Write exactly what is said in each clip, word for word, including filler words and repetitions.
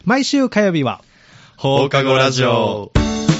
毎週火曜日は放課後ラジオ。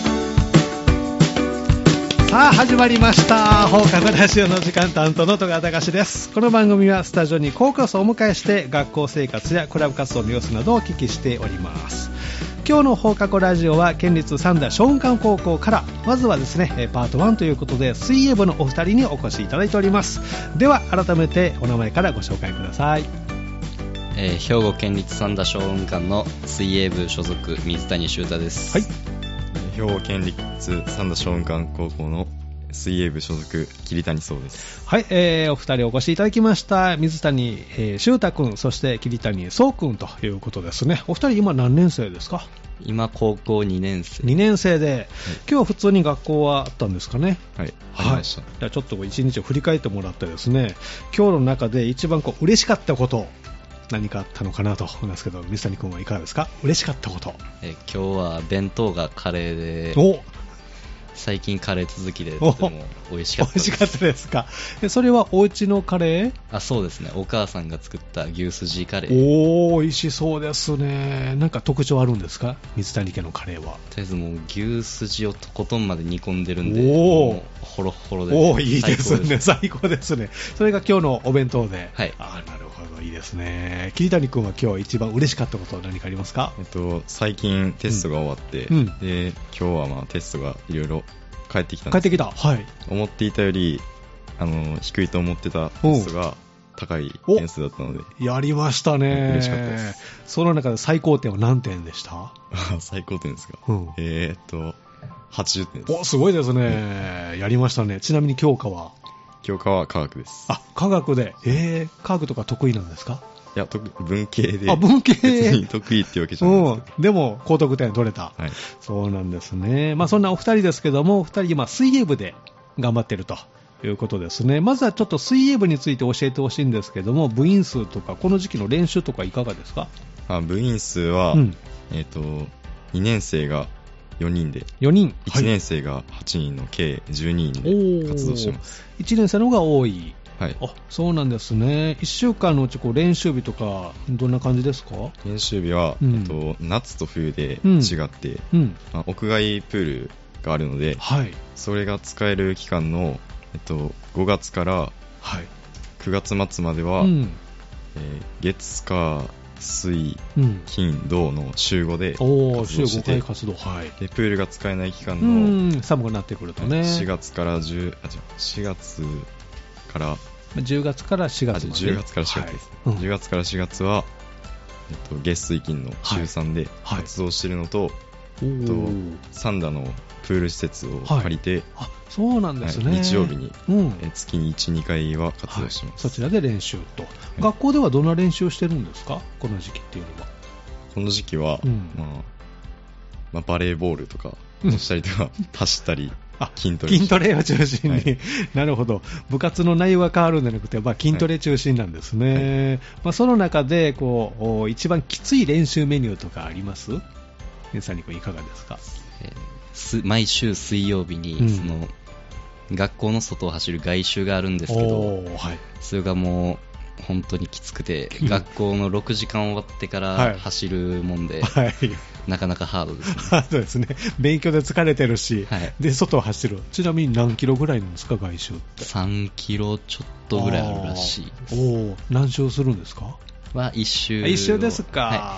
さあ始まりました。放課後ラジオの時間、担当の戸川隆です。この番組はスタジオに高校生をお迎えして学校生活やクラブ活動の様子などをお聞きしております。今日の放課後ラジオは県立三田松雲館高校から、まずはですねパートワンということで水泳部のお二人にお越しいただいております。では改めてお名前からご紹介ください。 えー、兵庫県立三田松雲館の水泳部所属水谷修太です。 はい。兵庫県立三田松雲館高校の水泳部所属桐谷壮です。 はい、えー、お二人お越しいただきました。水谷、えー、修太くん、そして桐谷壮くんということですね。お二人今何年生ですか？ 今高校にねん生。 にねん生で、 はい、 今日は普通に学校はあったんですかね？ はい、ありました。 はい、じゃあちょっと一日を振り返ってもらってですね、今日の中で一番こう嬉しかったこと何かあったのかなと思いますけど、水谷君はいかがですか？嬉しかったこと。 え今日は弁当がカレーで、 お最近カレー続きでとても美味しかったです。 美味しかったですか？それはお家のカレー？ あ、そうですね。お母さんが作った牛すじカレー。 おー、美味しそうですね。なんか特徴あるんですか？水谷家のカレーは。 とりあえずもう牛すじをとことんまで煮込んでるんで、 おー、 もうホロホロで。 おー、いいですね。最高ですね。それが今日のお弁当で。 はい。 あ、なるほど、いいですね。桐谷君は今日一番嬉しかったことは何かありますか？ えっと、最近テストが終わって、うん、で今日はまあテストがいろいろ返ってきたんです。 返ってきた。はい。 思っていたよりあの低いと思ってたテストが高い点数だったので、 やりましたね。 嬉しかったです。 その中で最高点は何点でした？ 最高点ですか？ うん、 えー、っとはちじゅってんです。 お、すごいですね。やりましたね。ちなみに教科は？ 教科は科学です。 あ、科学で。えー、科学とか得意なんですか？ いや、文系で。 あ、文系。 別に得意ってわけじゃないですけど、 うん、でも高得点取れた。 はい。 そうなんですね。まあそんなお二人ですけども、お二人今水泳部で頑張っているということですね。まずはちょっと水泳部について教えてほしいんですけども、部員数とかこの時期の練習とかいかがですか？ あ、部員数は、うん、えっとにねん生がよにんで、 よにん、 いちねん生がはちにんの計じゅうににんで活動してます。 いちねん生の方が多い。 はい、 あ、そうなんですね。いっしゅうかんのうちこう練習日とかどんな感じですか？ 練習日は、うんえっと、夏と冬で違って、うんうんまあ、屋外プールがあるので、はい、それが使える期間の、えっと、ごがつからくがつ末までは、うんえー、月火水、うん、金土の週ごで活動してて、 週ごかい活動、はい、 でプールが使えない期間の、 うん、寒くなってくるとね、 しがつからじゅうあしがつからじゅうがつからしがつまで、 じゅうがつからしがつです、はいうん、じゅうがつからしがつは、えっと、月水金の週さんで活動しているのと、はいはい、と三田のプール施設を借りて、はい、 あ、そうなんですね、 はい、日曜日に、うん、え月にいち、にかいは活動してます、 はい、そちらで練習と、はい、学校ではどんな練習をしてるんですか？この時期っていうのは。 この時期は、うんまあまあ、バレーボールとかをしたりとか、うん、走ったりあ筋トレ筋トレを中心に、はい、なるほど。部活の内容が変わるんじゃなくて、まあ、筋トレ中心なんですね、はいまあ、その中でこう一番きつい練習メニューとかあります？皆さんにいかがですか？ えー、す毎週水曜日に、うん、その学校の外を走る外周があるんですけど、はい、それがもう本当にきつくて学校のろくじかん終わってから走るもんで、はいはいなかなかハードですね。 ハードですね。勉強で疲れてるし、はい、で外を走る。ちなみに何キロぐらいなんですか、外周って？ さんキロちょっとぐらいあるらしいです。 お何周するんですか？ はいっ周。 いっ周ですか、はい、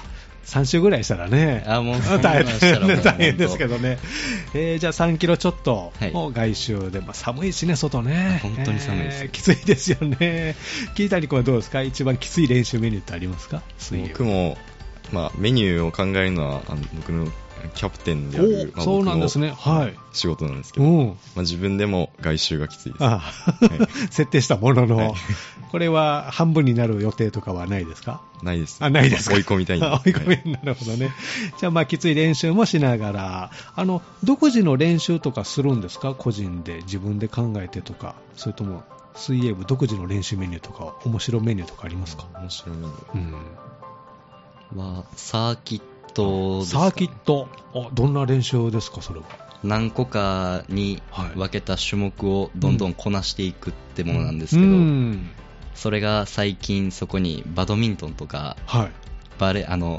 さん周ぐらいしたらね、 あもう大変大変ですけどね、えー、じゃあさんキロちょっとの外周で、まあ、寒いしね、外ね、 本当に寒いです、 えー、きついですよね。桐谷君はどうですか？一番きつい練習メニューってありますか？ 僕もまあ、メニューを考えるのはあの僕のキャプテンである、まあ、 そうなんですね、はい、 仕事なんですけど、うんまあ、自分でも外周がきついです。ああ、 はい、設定したものの、はい、これは半分になる予定とかはないですか？ ないです。 あ、ないですか。 追い込みたいんで。 追い込み、はい、なるほどね。じゃあまあきつい練習もしながら、あの独自の練習とかするんですか？個人で自分で考えてとか、それとも水泳部独自の練習メニューとか面白メニューとかありますか？ 面白メニュー、うんはサーキットですか、 サーキット、あ、どんな練習ですか？それは何個かに分けた種目をどんどんこなしていくってものなんですけど、うん、それが最近そこにバドミントンとか、はい、バレあの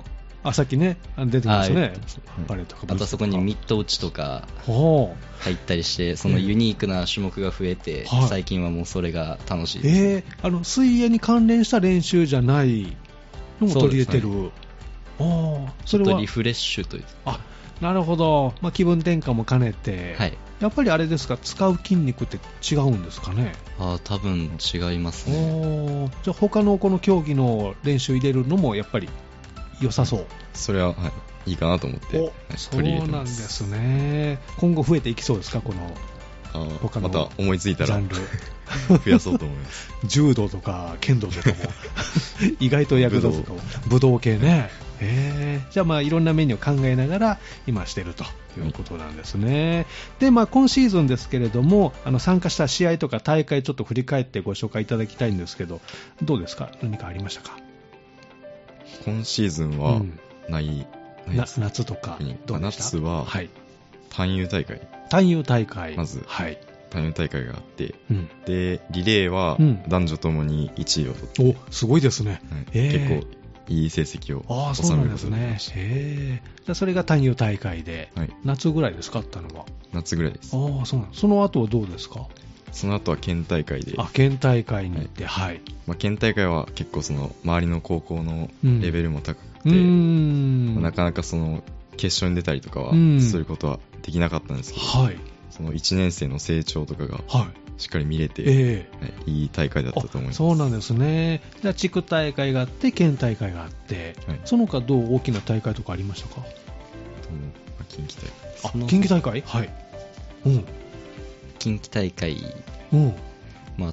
あ、さっきね、出てますね。バレーとかブーツとか。 あとそこにミット打ちとか入ったりして、そのユニークな種目が増えて、はい、最近はもうそれが楽しいです、ね。 えー、あの水泳に関連した練習じゃないのも取り入れてる。 そうですね。ああ、それはちょっとリフレッシュという。 あ、なるほど。まあ、気分転換も兼ねて、はい、やっぱりあれですか、使う筋肉って違うんですかね。 あ、多分違いますね。 お、じゃあ他のこの競技の練習入れるのもやっぱり良さそう。 それは、はい、いいかなと思って、はい、取り入れてます。 そうなんですね。今後増えていきそうですか、この他のジャンル。また思いついたら増やそうと思います。 柔道とか剣道とかも意外と役立つかも。武道系ね。えー、じゃあまあいろんなメニューを考えながら今してるということなんですね。で、まあ今シーズンですけれども、あの参加した試合とか大会ちょっと振り返ってご紹介いただきたいんですけど、どうですか、何かありましたか。 今シーズンはない、うん、ないな夏とかどうでした。 夏は単遊大会、 単遊大会まず、はい、単遊大会があって、うん、でリレーは男女ともにいちいを取って、うん、 お、すごいですね、 はい、えー、結構いい成績を収めることができました。 へー、じゃあそれが単遊大会で、はい、夏ぐらいですか、あったのは。 夏ぐらいです。 ああ、そうなんです。その後はどうですか。 その後は県大会で。 あ、県大会に行って、はい。はい、 まあ、県大会は結構その周りの高校のレベルも高くて、うん、まあ、なかなかその決勝に出たりとかはすることはできなかったんですけど、はい、そのいちねん生の成長とかが、はい、しっかり見れて、えーはい、いい大会だったと思います。 そうなんですね。じゃあ地区大会があって県大会があって、はい、その他どう大きな大会とかありましたか。 まあ、近畿大会。 あ、近畿大会、はい、うん、 近畿大会もあって、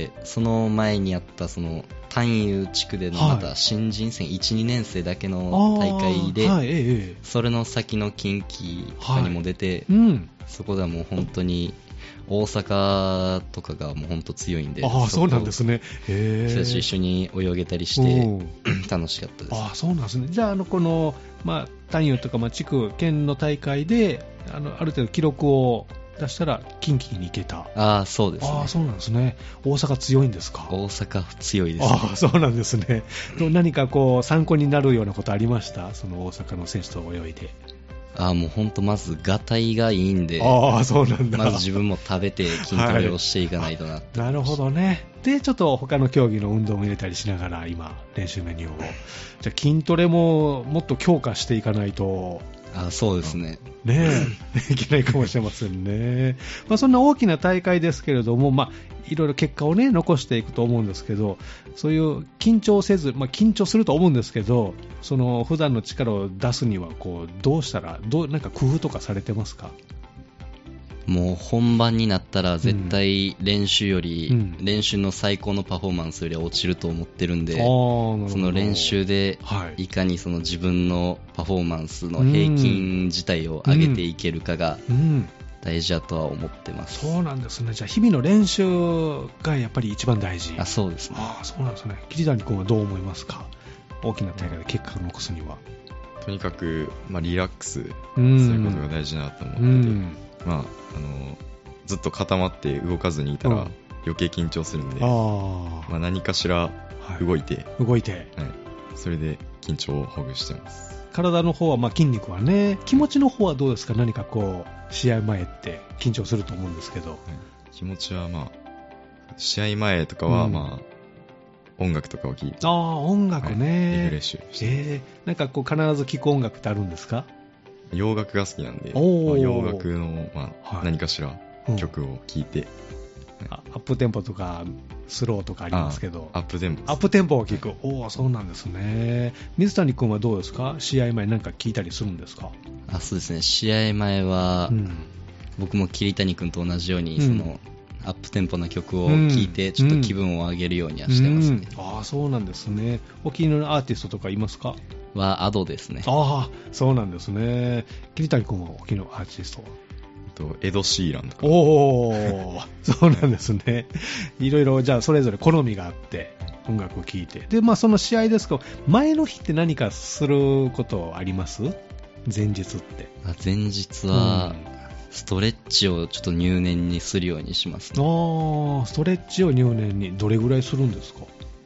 その前にあったその単遊地区でのまた新人戦、はい、いち、にねん生だけの大会で、はい、ええ、それの先の近畿とかにも出て、はい、うん、そこではもう本当に大阪とかがもう本当強いんで、 ああ、そうなんですね。へー、一緒に泳げたりして楽しかったです。 ああ、そうなんですね。じゃあ、あのこの、まあ、単遊とか、まあ、地区県の大会で あのある程度記録を出したら近畿に行けた。 ああ、そうですね。 ああ、そうなんですね。大阪強いんですか。 大阪強いです、ね。 ああ、そうなんですね。何かこう参考になるようなことありました。その大阪の選手と泳いで。 ああ、もう本当まずがたいがいいんで、 ああ、そうなんだ。 まず自分も食べて筋トレをしていかないとなって、 はい、なるほどね。でちょっと他の競技の運動も入れたりしながら今練習メニューを、じゃあ筋トレももっと強化していかないと。 あ、そうですね。 ねえ、いけないかもしれませんね。まあ、そんな大きな大会ですけれども、まあ、いろいろ結果をね、残していくと思うんですけど、そういう緊張せず、まあ、緊張すると思うんですけど、その普段の力を出すには、こう、どうしたら、どう、なんか工夫とかされてますか？ もう本番になったら絶対練習より、うん、練習の最高のパフォーマンスより落ちると思ってるんで、その練習でいかにその自分のパフォーマンスの平均自体を上げていけるかが大事だとは思ってます。 うんうん、そうなんですね。じゃあ日々の練習がやっぱり一番大事。 あ、そうですね。 あ、そうなんですね。桐谷君はどう思いますか？大きな大会で結果を残すには。 とにかく、まあ、リラックスすることが大事だなと思ってて、うん、まあ、あのずっと固まって動かずにいたら余計緊張するんで、うん、あ、まあ、何かしら動いて、 はい、動いて、はい、 それで緊張をほぐしてます。 体の方は、まあ、筋肉はね、気持ちの方はどうですか？何かこう試合前って緊張すると思うんですけど、はい、 気持ちは、まあ、試合前とかは、うん、まあ、音楽とかを聴いて、 ああ、音楽ね、 はい、リフレッシュして、 えー、なんかこう必ず聴く音楽ってあるんですか？ 洋楽が好きなんで、まあ、洋楽の、まあ、何かしら曲を聴いて、 うん、はい、アップテンポとかスローとかありますけど、 アップテンポ、 アップテンポを聴く。おお、そうなんですね。水谷君はどうですか？試合前なんか聴いたりするんですか？ あ、そうですね。試合前は、うん、僕も桐谷君と同じように、うん、そのアップテンポな曲を聴いて、ちょっと気分を上げるようにはしてますね。 うんうん、ああ、そうなんですね。お気に入りのアーティストとかいますか？ はアドですね。 ああ、そうなんですね。桐谷君はお気に入りのアーティストは？ とエド・シーランとか。 おお、そうなんですね。いろいろじゃあそれぞれ好みがあって音楽を聴いて、で、まあ、その試合ですけど、前の日って何かすることあります？前日って。 あ、前日は、うん、ストレッチをちょっと入念にするようにしますね。 ああ、ストレッチを入念にどれぐらいするんですか？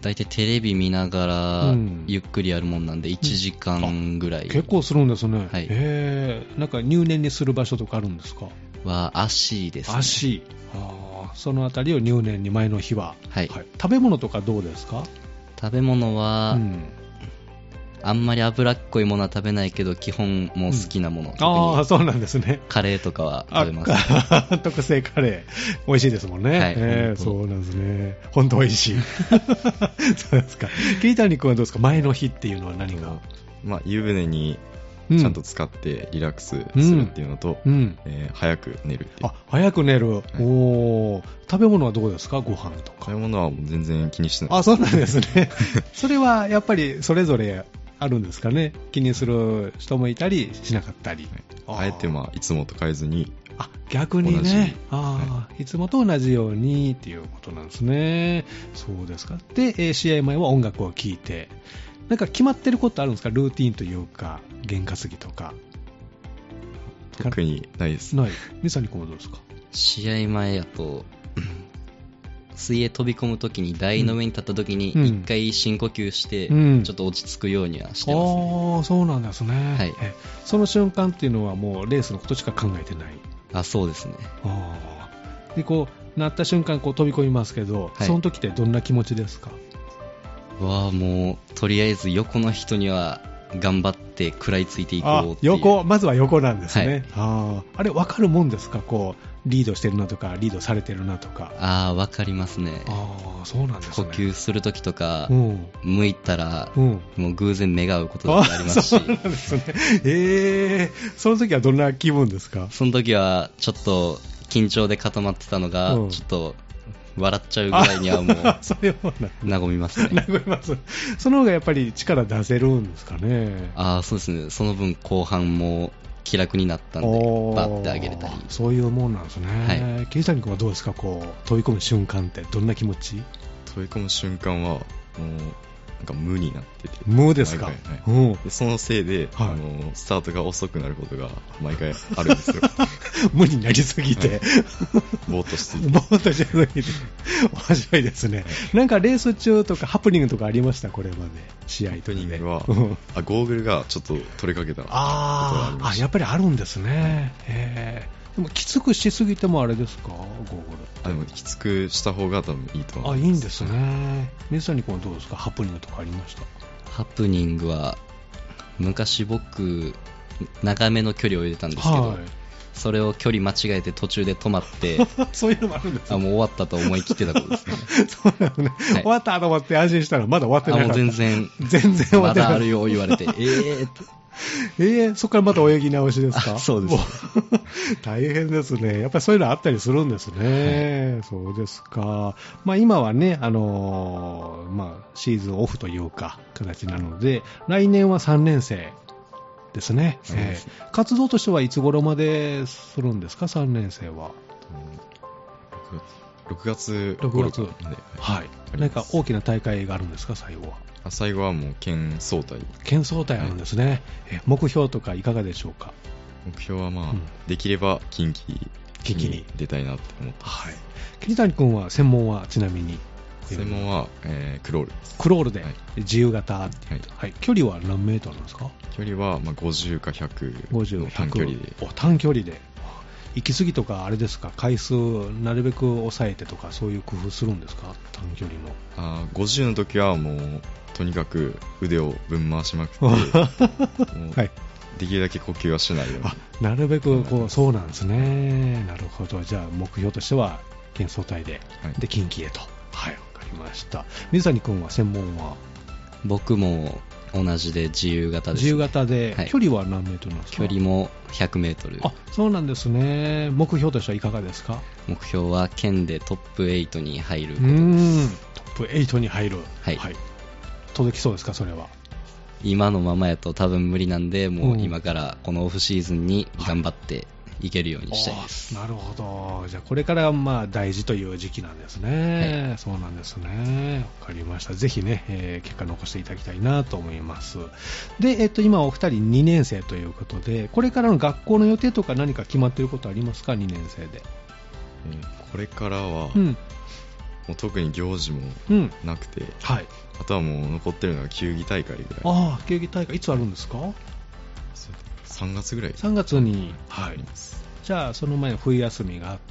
大体テレビ見ながらゆっくりやるもんなんでいちじかんぐらい、うん、 結構するんですね。 はい、 へー、なんか入念にする場所とかあるんですか？ は足ですね。 足、あ、そのあたりを入念に前の日は、 はいはい、食べ物とかどうですか？ 食べ物は、うん、あんまり脂っこいものは食べないけど基本もう好きなもの、うん、 ああ、そうなんですね。 カレーとかは食べます、 ね、特製カレー美味しいですもんね、はい、えー、そうなんですね。本当美味しいそうですか。桐谷君はどうですか？前の日っていうのは何が、 まあ、湯船にちゃんと使ってリラックスするっていうのと、うんうん、えー、早く寝るっていう。 あ、早く寝る、はい、お、食べ物はどうですか？ご飯とか。 食べ物は全然気にしてない。 あ、そうなんですねそれはやっぱりそれぞれあるんですかね。気にする人もいたりしなかったり、 はい、あえてまあいつもと変えずに、 あ、逆にね、あ、はい、いつもと同じようにっていうことなんですね。そうですか。で、えー、試合前は音楽を聴いて、なんか決まってることあるんですか？ルーティーンというか験担ぎとか。 特にないです。 ない。ミサニ君はどうですか？ 試合前やと水泳飛び込むときに台の上に立ったときに一回深呼吸してちょっと落ち着くようにはしてますね、 うん、ああ、そうなんですね、 はい、 えその瞬間っていうのはもうレースのことしか考えてない？ あ、そうですね。 あでこうなった瞬間こう飛び込みますけど、はい、その時ってどんな気持ちですか？ わあ、もうとりあえず横の人には頑張って食らいついていこうっていう。 横、まずは横なんですね、はい、 あ, あれ分かるもんですか？こうリードしてるなとかリードされてるなとか。 ああ、分かりますね。 ああ、そうなんですね。 呼吸するときとか、うん、向いたら、うん、もう偶然目が合うことがありますし。 そうなんですね。えー、その時はどんな気分ですか？ その時はちょっと緊張で固まってたのが、うん、ちょっと笑っちゃうぐらいにはもうそれは和みますね。 和みます。その方がやっぱり力出せるんですかね。 ああ、そうですね。その分後半も気楽になったんでバッて上げれたり。 そういうもんなんですね。はい、桐谷君はどうですか？こう飛び込む瞬間ってどんな気持ち？ 飛び込む瞬間はもうなんか無になってて。 無ですか？ はいはい、でそのせいで、はい、あのスタートが遅くなることが毎回あるんですよ。 無になりすぎて、はい、 ぼーっとしてぼーっとしすぎて面白いですね、はい、なんかレース中とかハプニングとかありました？これまで試合とかで。ハプニングはあゴーグルがちょっと取れかけたことがありました。 ああ、やっぱりあるんですね、はい、へー。でもきつくしすぎてもあれですか？ゴーグル。 あ、でもきつくした方が多分いいと思います。 あ、いいんですね。水谷君はどうですか？ハプニングとかありました？ ハプニングは昔僕長めの距離を入れたんですけど、はい、それを距離間違えて途中で止まってそういうのもあるんです、ね、 あ、もう終わったと思い切ってたことですね。 そうなんですね、はい、終わったと思って安心したらまだ終わってなかった。 あ、もう全然全然終わってなかった。 まだあるよ言われてえーってえー、そこからまた泳ぎ直しですか？ そうです。 大変ですね。やっぱりそういうのあったりするんですね、はい、そうですか。まあ、今はね、あのーまあ、シーズンオフというか形なので来年はさんねん生ですね。そうです。えー、活動としてはいつ頃までするんですか？さんねん生はろくがつろくがつ、はい、何か大きな大会があるんですか？最後は。 最後はもう県総体。 県総体あるんですね、はい、え目標とかいかがでしょうか？ 目標はまあ、うん、できれば近畿に出たいなって思ってます。はい、 桐谷君は専門はちなみに？ 専門は、えー、クロールです。 クロールで、はい、自由形っていう、はいはい、距離は何メートルなんですか？ 距離はまあごじゅうかひゃくの短距離で。 お、短距離で。行き過ぎとかあれですか？回数なるべく抑えてとかそういう工夫するんですか？短距離の。 あ、ごじゅうの時はもうとにかく腕をぶん回しまくって、もうできるだけ呼吸はしないように。あ、 なるべくこう、そうなんですね。なるほど。じゃあ目標としては県総体で、はい、で近畿へと。はい、わかりました。水谷君は専門は？ 僕も同じで自由形です、ね、 自由形で、はい、距離は何メートルなんですか？ 距離もひゃくメートル。 あ、そうなんですね。目標としてはいかがですか？ 目標は県でトップはちに入ることです。 うーん、トップはちに入る、 はいはい、 届きそうですか？それは今のままやと多分無理なんで、もう今からこのオフシーズンに頑張っていけるようにしたいです、 はい、なるほど。じゃあこれからまあ大事という時期なんですね、はい、そうなんですね。わかりました。ぜひね、えー、結果残していただきたいなと思います。で、えっと、今お二人にねん生ということで、これからの学校の予定とか何か決まっていることありますか？にねん生で。 えー、これからは、 うん、 もう特に行事もなくて、うんはい、あとはもう残ってるのが球技大会ぐらい。 ああ、球技大会いつあるんですか？ さんがつぐらい。 さんがつに、はい、じゃあその前の冬休みがあって、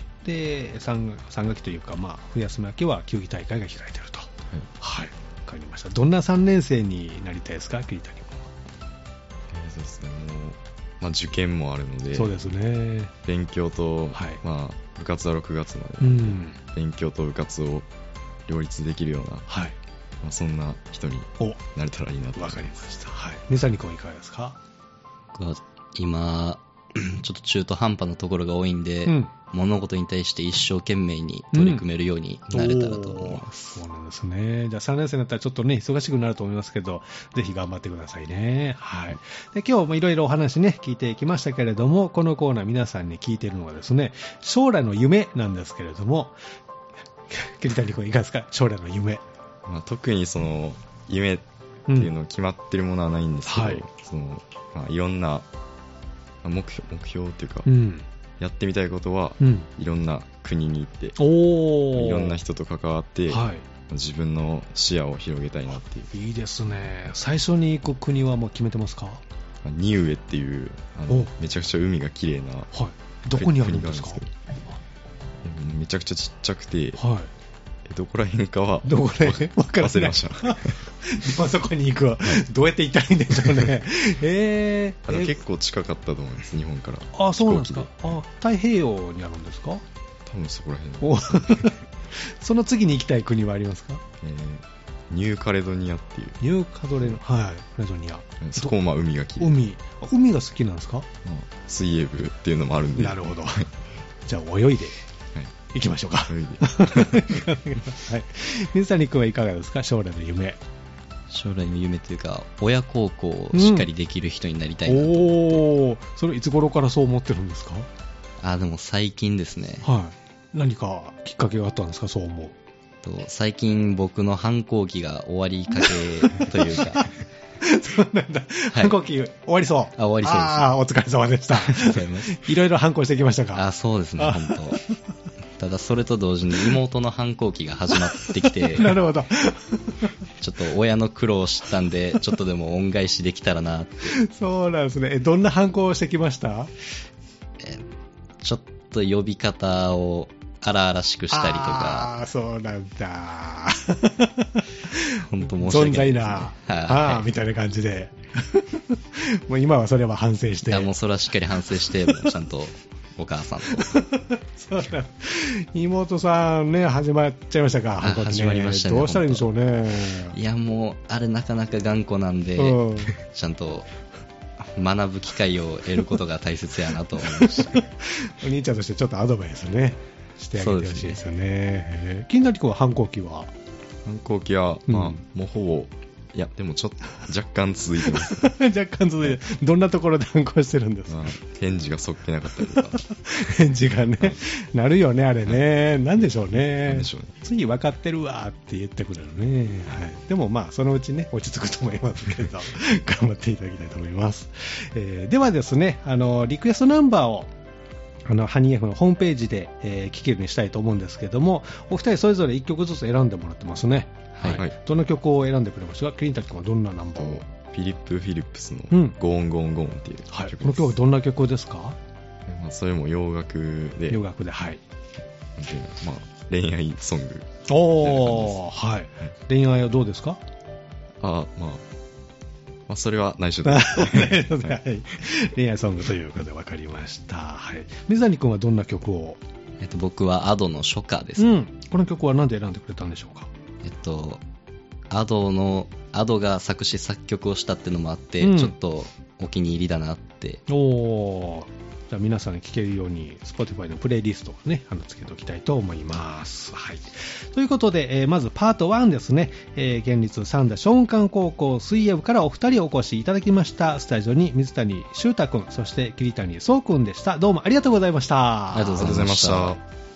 で 3, 3学期というか、まあ、冬休み明けは球技大会が開いていると。はい、はい、わかりました。どんなさんねん生になりたいですか、桐谷君は？ えー、そうですね、もう、まあ、受験もあるので、 そうですね、 勉強と、はい、まあ、部活はろくがつまで、うん、勉強と部活を両立できるような、はい、まあ、そんな人になれたらいいなと。 わかりました。はい、水谷君はいかがですか？ 僕は今ちょっと中途半端なところが多いんで、うん、物事に対して一生懸命に取り組めるようになれたらと思います、 うん、そうなんですね。じゃあさんねん生になったらちょっとね忙しくなると思いますけど、ぜひ頑張ってくださいね。はい。で、今日もいろいろお話ね聞いてきましたけれども、このコーナー皆さんに聞いているのはですね、将来の夢なんですけれども、桐谷君いかがですか？将来の夢。 まあ、特にその夢っていうの決まってるものはないんですけど、うん、はい、そのまあ、いろんな目標、目標というか、うん、やってみたいことは、うん、いろんな国に行っておいろんな人と関わって、はい、自分の視野を広げたいなっていう。 いいですね。最初に行く国はもう決めてますか？ ニウエっていうあのめちゃくちゃ海が綺麗な、はい、 どこにあるんですか？ めちゃくちゃちっちゃくて、はい、どこら辺かはどこら辺忘れました今そこに行くわ、はい、どうやって行ったらいいんでしょうねえー、 あの結構近かったと思います、日本から。 あ、そうなんですか。あ、太平洋にあるんですか？ 多分そこら辺その次に行きたい国はありますか？ えー、ニューカレドニアっていう。 ニューカドレノ、はい、カレドニア。 そこもまあ海が綺麗。 海、海が好きなんですか？うん、 水泳部っていうのもあるんで。 なるほどじゃあ泳いで行きましょうか。はい、水谷君はいかがですか？将来の夢。 将来の夢というか、親孝行をしっかりできる人になりたいなと思って、うん、 おー、それいつ頃からそう思ってるんですか？ あ、でも最近ですね。 はい。何かきっかけがあったんですか？そう思うと、最近僕の反抗期が終わりかけというかそうなんだ、はい、反抗期終わりそう。 あ、終わりそうです。 あ、お疲れ様でした。いろいろ反抗してきましたか？ あ、そうですね、本当。ただそれと同時に妹の反抗期が始まってきてなるほどちょっと親の苦労を知ったんで、ちょっとでも恩返しできたらなって。 そうなんですね。え、どんな反抗をしてきました？ え、ちょっと呼び方を荒々しくしたりとか。 ああ、そうなんだ本当申し訳ない、 存在な、はあ、はい、みたいな感じでもう今はそれは反省して。 いや、もうそれはしっかり反省して、もうちゃんとお母さんとそうだ、妹さんね、始まっちゃいましたか？ ね、始まりましたね。 どうしたらいいんでしょうね。 いや、もうあれなかなか頑固なんで、うん、ちゃんと学ぶ機会を得ることが大切やなと思いましたお兄ちゃんとしてちょっとアドバイスねしてあげてほしいですよね。金谷君は反抗期は？ 反抗期は、まあ、うん、もうほぼ、いや、でもちょっと若干続いてます若干続いて、どんなところで反抗してるんですか？まあ、 返事がそっけなかったりとか返事がね、なるよね、あれね、なんでしょうね。 なんでしょうね。 次分かってるわって言ってくれるね、はい、でもまあそのうちね落ち着くと思いますけど頑張っていただきたいと思います、えー、ではですね、あのリクエストナンバーをあのハニー F のホームページで、えー、聴けるようにしたいと思うんですけども、お二人それぞれいっきょくずつ選んでもらってますね。はいはい、どんな曲を選んでくれましたか？桐谷君はどんなナンバーを？ フィリップ・フィリップスのゴーンゴーンゴーンっていう曲です、はい、 この曲はどんな曲ですか？ まあ、それも洋楽で、 洋楽で、はい、 まあ、恋愛ソング。 おー、はい、恋愛はどうですか？ あ、まあまあ、それは内緒です、 はい、恋愛ソングということで分かりました、はい、水谷君はどんな曲を？ えっと、僕は Ado の初夏です、 うん、この曲は何で選んでくれたんでしょうか？ えっと Ado の Ado が作詞作曲をしたっていうのもあって、うん、ちょっとお気に入りだなって。 おー、じゃあ皆さんに聴けるように Spotify のプレイリストをね、あのつけておきたいと思います。はい。ということで、えー、まずパートワンですね、えー、県立三田松雲館高校水泳部からお二人お越しいただきました。スタジオに水谷修太君、そして桐谷壮君でした。どうもありがとうございました。 ありがとうございました。